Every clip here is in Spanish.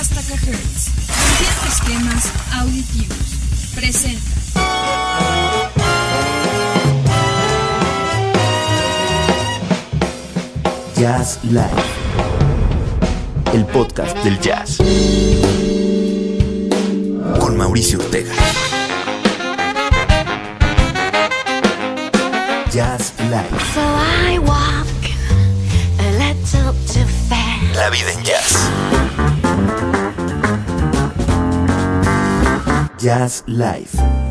Podcast Acahertz, rompiendo esquemas auditivos. Presenta. Jazz Live, el podcast del jazz, con Mauricio Ortega. Jazz Live. So I walk a little too fast. La vida en jazz. Jazz Live.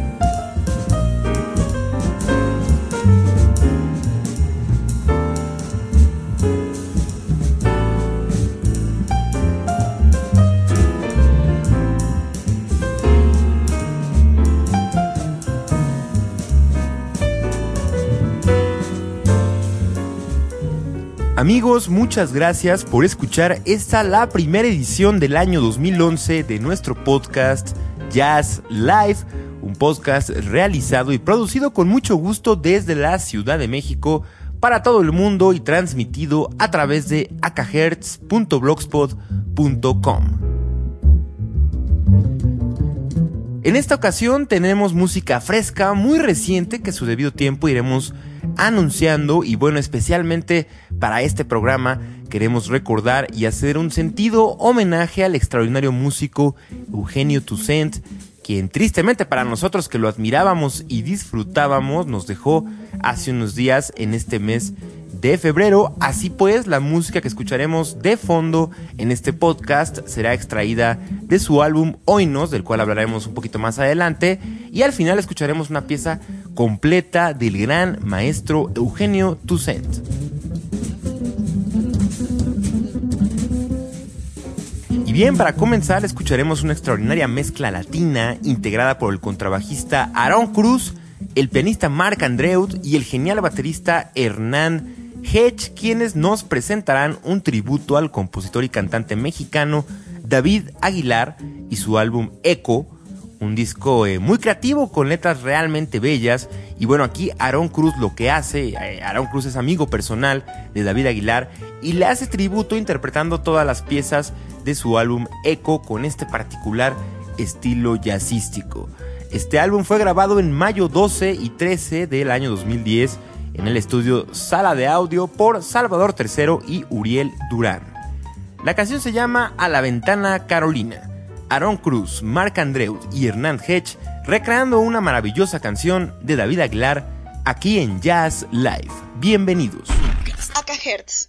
Amigos, muchas gracias por escuchar la primera edición del año 2011 de nuestro podcast Jazz Live, un podcast realizado y producido con mucho gusto desde la Ciudad de México para todo el mundo y transmitido a través de acahertz.blogspot.com. En esta ocasión tenemos música fresca, muy reciente, que a su debido tiempo iremos anunciando, y bueno, especialmente para este programa queremos recordar y hacer un sentido homenaje al extraordinario músico Eugenio Toussaint, quien tristemente para nosotros que lo admirábamos y disfrutábamos nos dejó hace unos días en este mes de febrero. Así pues, la música que escucharemos de fondo en este podcast será extraída de su álbum Oinos, del cual hablaremos un poquito más adelante, y al final escucharemos una pieza completa del gran maestro Eugenio Toussaint. Y bien, para comenzar escucharemos una extraordinaria mezcla latina integrada por el contrabajista Aaron Cruz, el pianista Marc Andreut y el genial baterista Hernán Hedge, quienes nos presentarán un tributo al compositor y cantante mexicano David Aguilar y su álbum Eco, un disco muy creativo con letras realmente bellas. Y bueno, aquí Aaron Cruz lo que hace, Aaron Cruz es amigo personal de David Aguilar y le hace tributo interpretando todas las piezas de su álbum Eco con este particular estilo jazzístico. Este álbum fue grabado en mayo 12 y 13 del año 2010 en el estudio Sala de Audio por Salvador III y Uriel Durán. La canción se llama A la Ventana Carolina. Aaron Cruz, Marc Andreut y Hernán Hedge recreando una maravillosa canción de David Aguilar aquí en Jazz Live. Bienvenidos. Acahertz.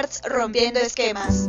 Acahertz rompiendo esquemas.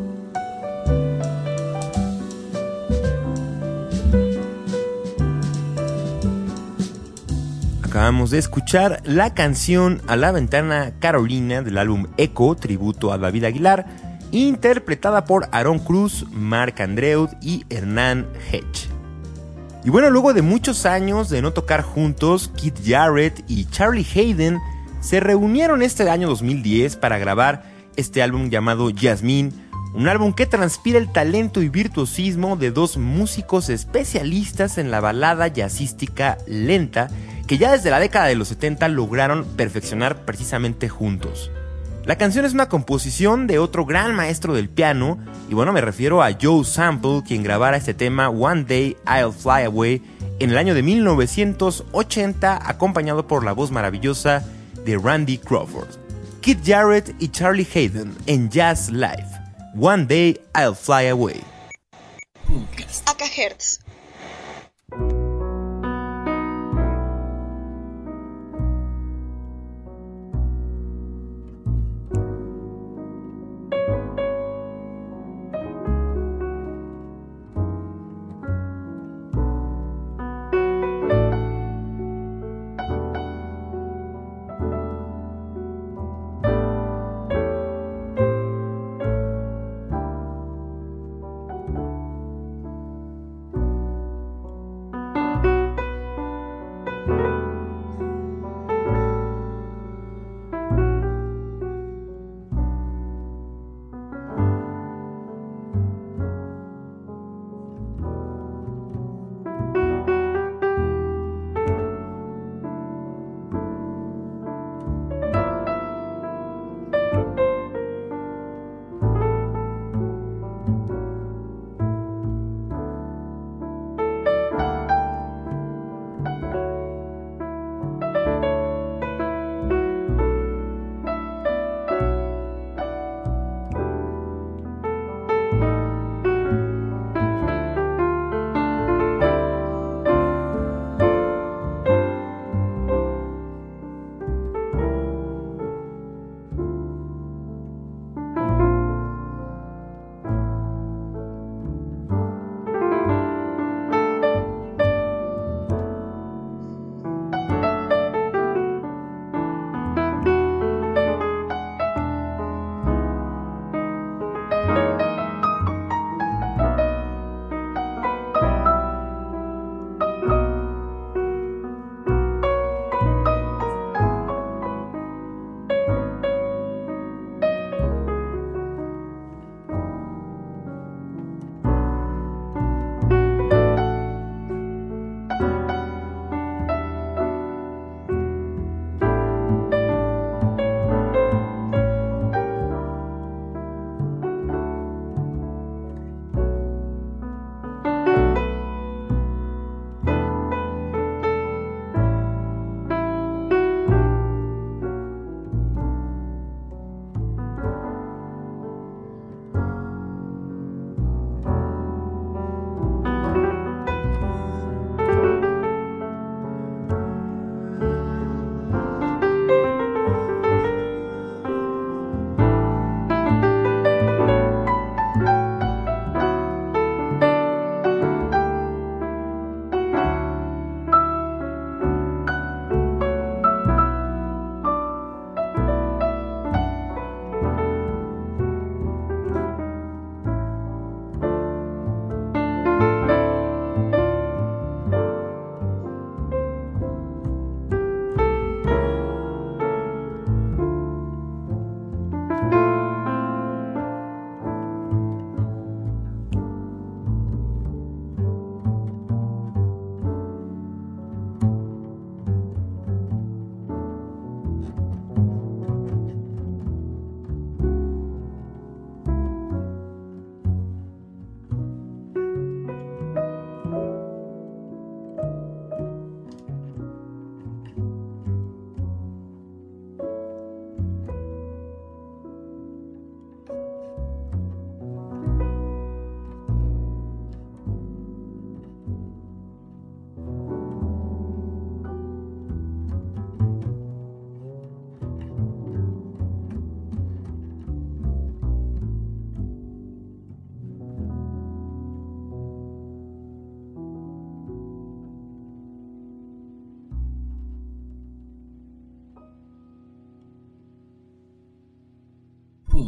Acabamos de escuchar la canción A la Ventana Carolina del álbum Echo, tributo a David Aguilar, interpretada por Aaron Cruz, Marc Andreud y Hernán Hedge. Y bueno, luego de muchos años de no tocar juntos, Keith Jarrett y Charlie Haden se reunieron este año 2010 para grabar este álbum llamado Jasmine, un álbum que transpira el talento y virtuosismo de dos músicos especialistas en la balada jazzística lenta que ya desde la década de los 70 lograron perfeccionar precisamente juntos. La canción es una composición de otro gran maestro del piano, y bueno, me refiero a Joe Sample, quien grabara este tema One Day I'll Fly Away en el año de 1980, acompañado por la voz maravillosa de Randy Crawford. Keith Jarrett y Charlie Haden en Jazz Live, One Day I'll Fly Away. Acahertz.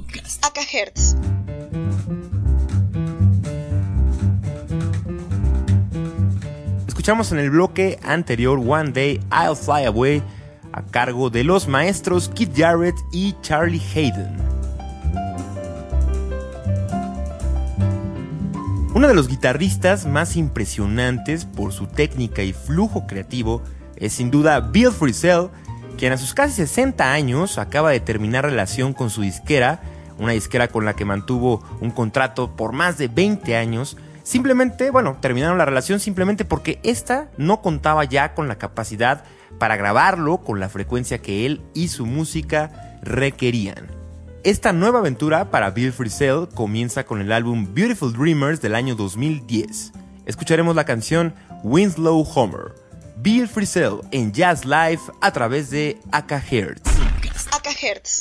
Acahertz. Escuchamos en el bloque anterior One Day I'll Fly Away a cargo de los maestros Keith Jarrett y Charlie Haden. Uno de los guitarristas más impresionantes por su técnica y flujo creativo es sin duda Bill Frisell, quien a sus casi 60 años acaba de terminar relación con su disquera, una disquera con la que mantuvo un contrato por más de 20 años. Terminaron la relación simplemente porque esta no contaba ya con la capacidad para grabarlo con la frecuencia que él y su música requerían. Esta nueva aventura para Bill Frisell comienza con el álbum Beautiful Dreamers del año 2010. Escucharemos la canción Winslow Homer. Bill Frisell en Jazz Live a través de Acahertz. Acahertz.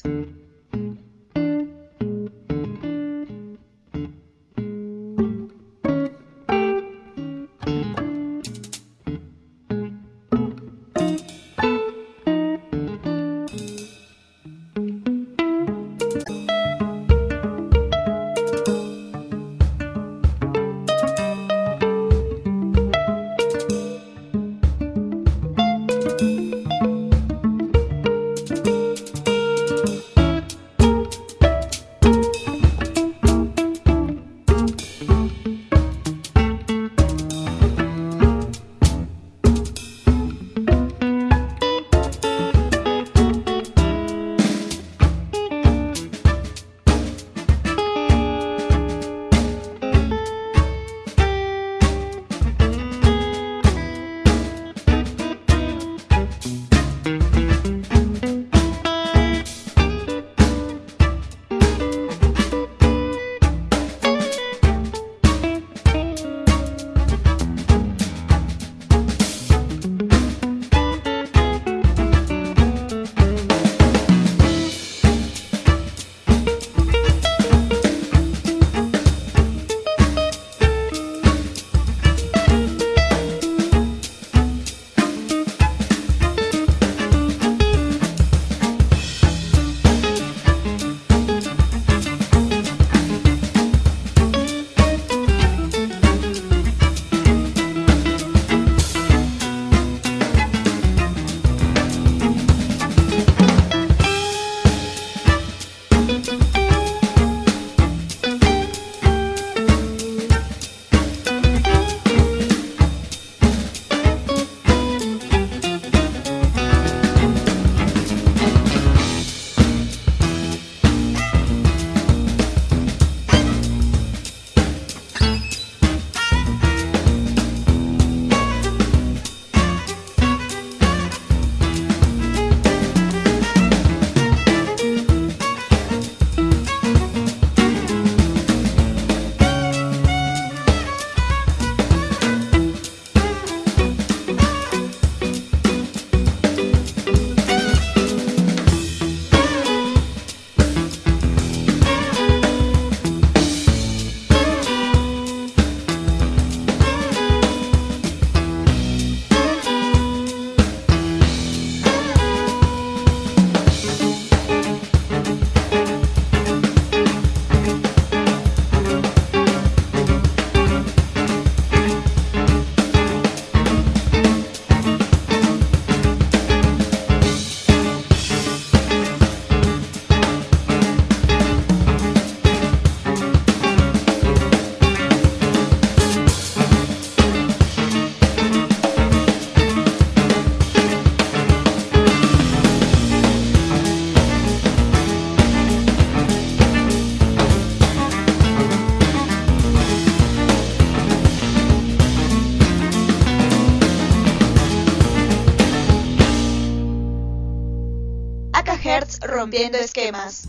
Rompiendo esquemas.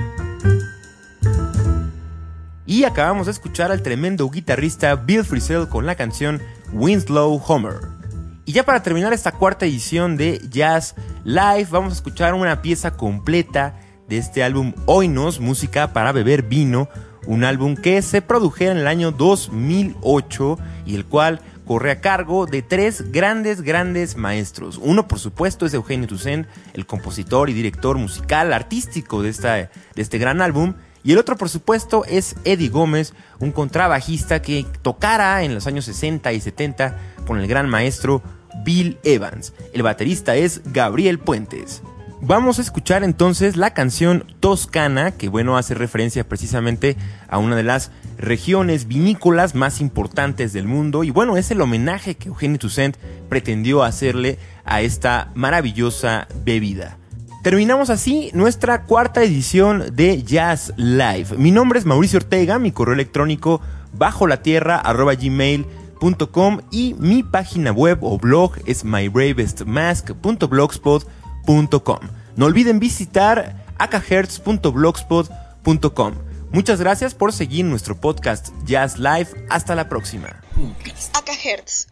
Y acabamos de escuchar al tremendo guitarrista Bill Frisell con la canción Winslow Homer. Y ya para terminar esta cuarta edición de Jazz Live, vamos a escuchar una pieza completa de este álbum Oinos, música para beber vino, un álbum que se produjera en el año 2008 y el cual corre a cargo de tres grandes maestros. Uno, por supuesto, es Eugenio Toussaint, el compositor y director musical artístico de este gran álbum. Y el otro, por supuesto, es Eddie Gómez, un contrabajista que tocara en los años 60 y 70 con el gran maestro Bill Evans. El baterista es Gabriel Puentes. Vamos a escuchar entonces la canción Toscana, que hace referencia precisamente a una de las regiones vinícolas más importantes del mundo. Y es el homenaje que Eugenie Toussaint pretendió hacerle a esta maravillosa bebida. Terminamos así nuestra cuarta edición de Jazz Live. Mi nombre es Mauricio Ortega, mi correo electrónico bajolatierra@gmail.com y mi página web o blog es mybravestmask.blogspot.com. No olviden visitar akahertz.blogspot.com. Muchas gracias por seguir nuestro podcast Jazz Live. Hasta la próxima. Akahertz.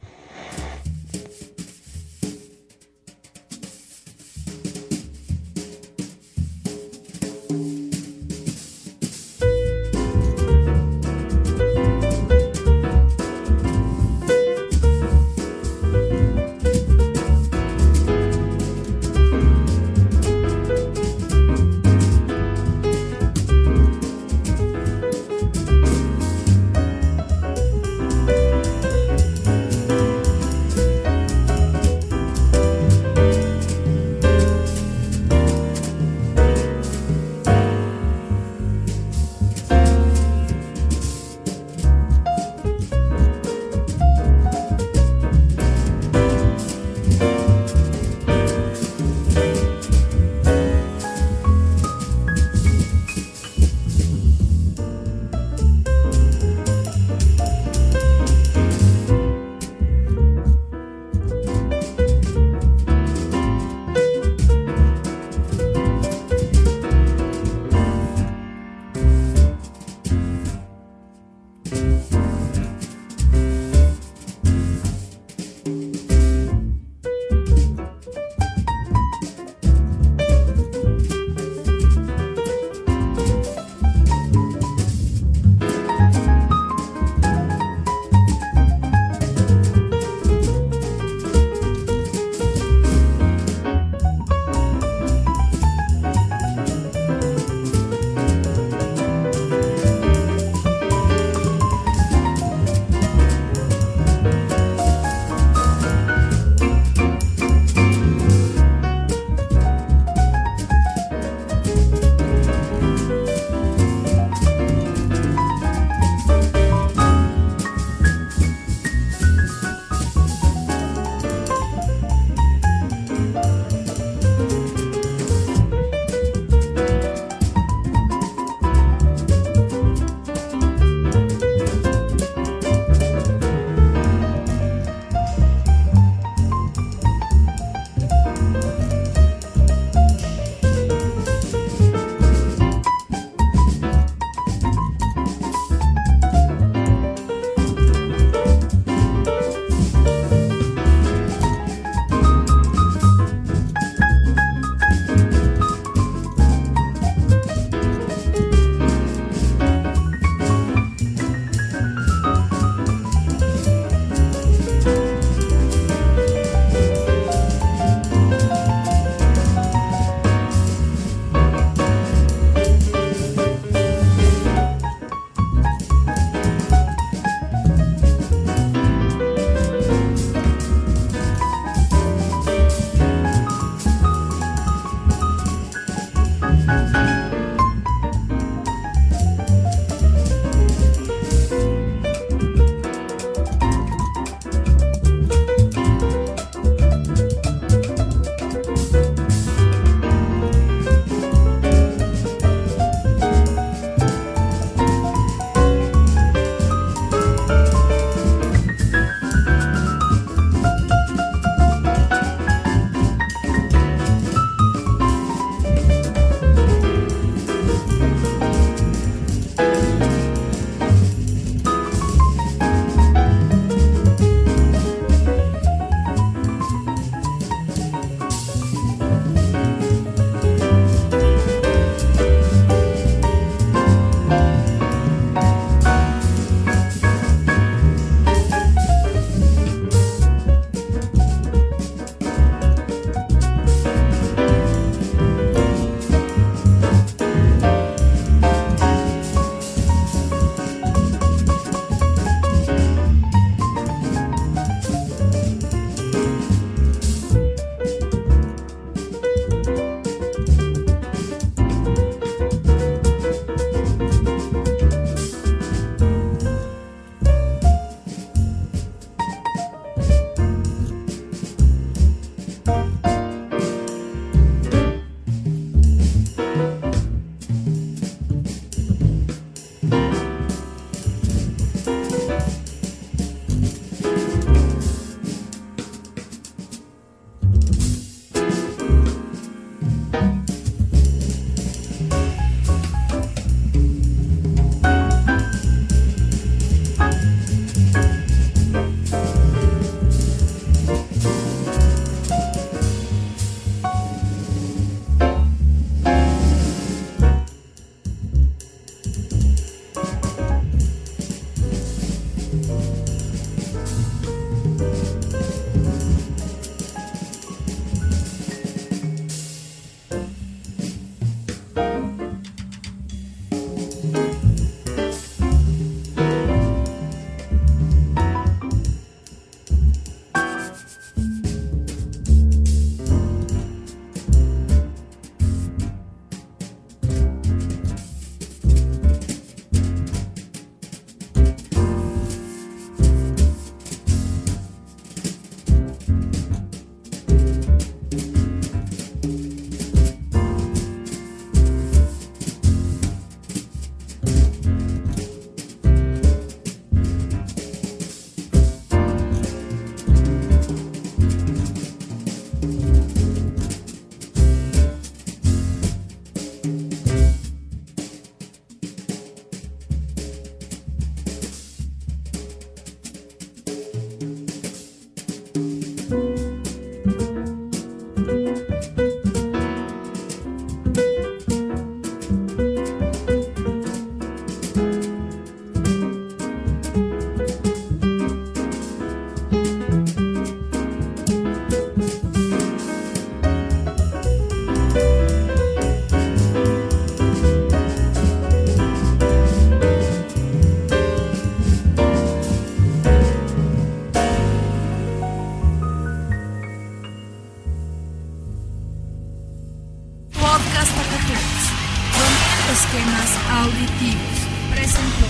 esquemas auditivos. Presentó.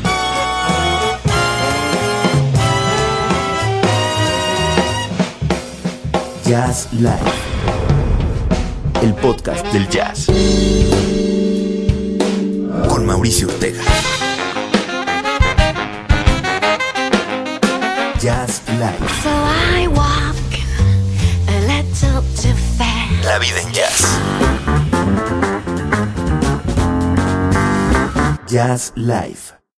Jazz Live, el podcast del jazz, con Mauricio Ortega. Jazz Live. So I walk a little too fast. La vida en jazz. Jazz Live.